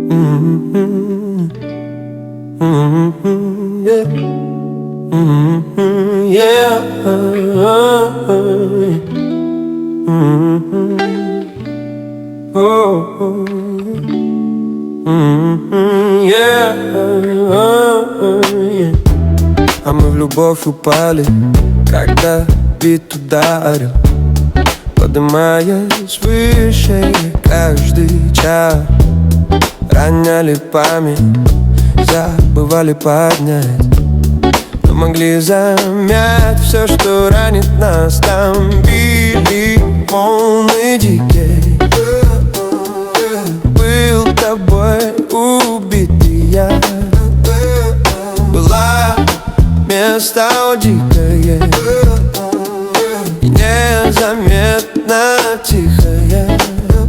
Mm-hmm. Mm-hmm. Yeah. Mm-hmm. Yeah. Mm-hmm. Oh. Mm-hmm. Yeah. Yeah. А мы в любовь упали, когда бит ударил, поднимаясь выше каждый час. Роняли память, забывали поднять, но могли замять все, что ранит нас. Там били волны дикие. Был тобой убитый я. Была место дикое и незаметно тихое.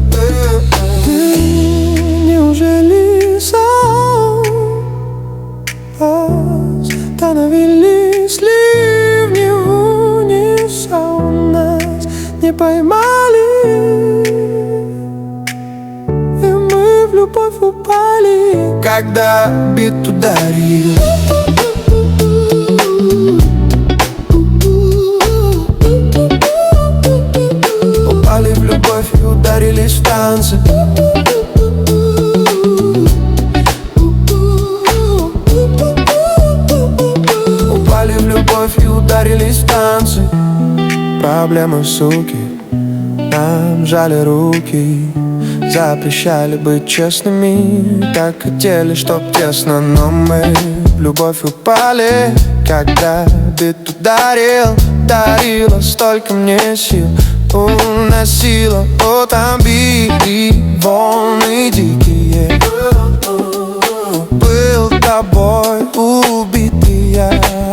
Неужели сон? Остановились ливни в унисон, нас не поймали, и мы в любовь упали, когда бит ударил. Упали в любовь и ударились в танцы. Упали в любовь и ударились в танцы. Проблемы, суки, нам жали руки. Запрещали быть честными, так хотели, чтоб тесно. Но мы в любовь упали, когда бит ударил. Дарила столько мне сил, уносила, о, там били волны дикие. Был тобой убитый я.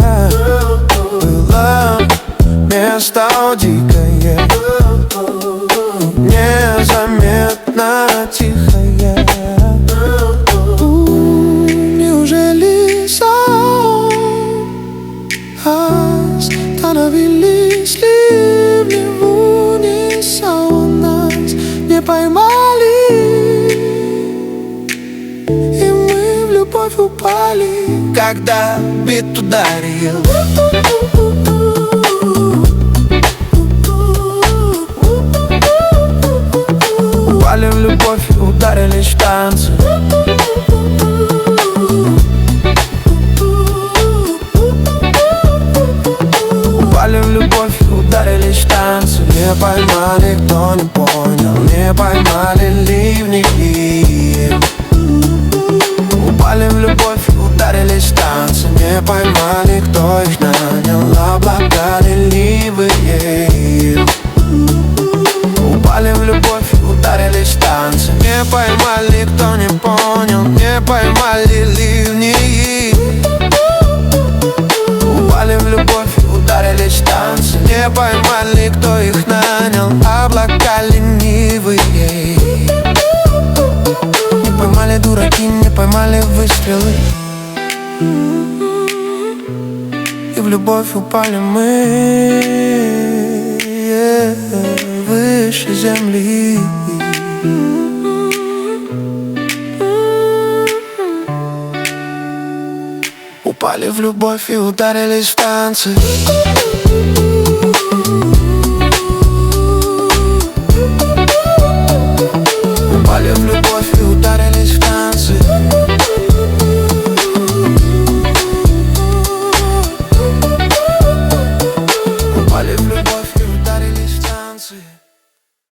Было место дикое, незаметно тихое. Неужели сон? Остановились ливни в унисон, нас не поймали, и мы в любовь упали, когда бит ударил. Упали в любовь и ударились в танцы. Упали в любовь и ударились в танцы. Не поймали, кто не понял, не поймали ливни. Упали в любовь и ударились в танцы. Не поймали, кто их нанял, облака ленивые. Упали в любовь и ударились в танцы. Не поймали, кто не понял, не поймали ливни. Упали в любовь и ударились в танцы. Не поймали, кто их нанял, облака ленивые. Не поймали дураки, не поймали выстрелы. И в любовь упали мы, выше земли. Упали в любовь и ударились в танцы.